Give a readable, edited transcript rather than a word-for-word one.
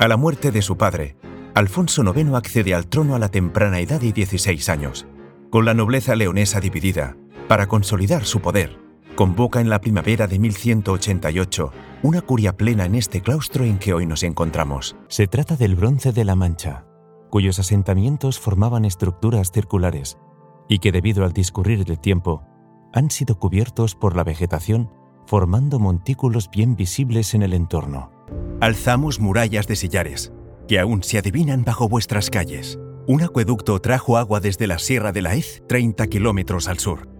A la muerte de su padre, Alfonso IX accede al trono a la temprana edad de 16 años. Con la nobleza leonesa dividida, para consolidar su poder, convoca en la primavera de 1188 una curia plena en este claustro en que hoy nos encontramos. Se trata del Bronce de la Mancha, cuyos asentamientos formaban estructuras circulares y que debido al discurrir del tiempo han sido cubiertos por la vegetación, formando montículos bien visibles en el entorno. Alzamos murallas de sillares, que aún se adivinan bajo vuestras calles. Un acueducto trajo agua desde la Sierra de la Hez 30 kilómetros al sur.